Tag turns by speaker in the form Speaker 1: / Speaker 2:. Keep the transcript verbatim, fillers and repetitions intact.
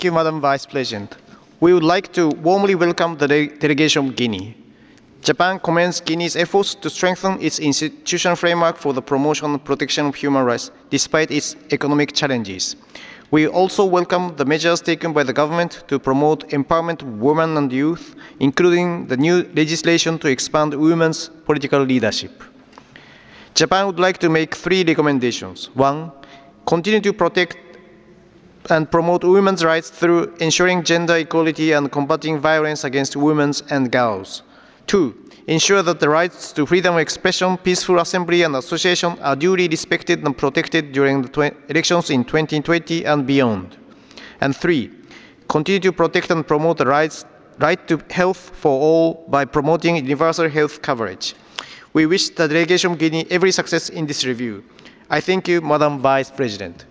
Speaker 1: Thank you, Madam Vice President. We would like to warmly welcome the de delegation of Guinea. Japan commends Guinea's efforts to strengthen its institutional framework for the promotion and protection of human rights, despite its economic challenges. We also welcome the measures taken by the government to promote empowerment of women and youth, including the new legislation to expand women's political leadership. Japan would like to make three recommendations. One, continue to protect and promote women's rights through ensuring gender equality and combating violence against women and girls. Two, ensure that the rights to freedom of expression, peaceful assembly and association are duly respected and protected during the elections in twenty twenty and beyond. And three, continue to protect and promote the rights, right to health for all by promoting universal health coverage. We wish the delegation of Guinea every success in this review. I thank you, Madam Vice President.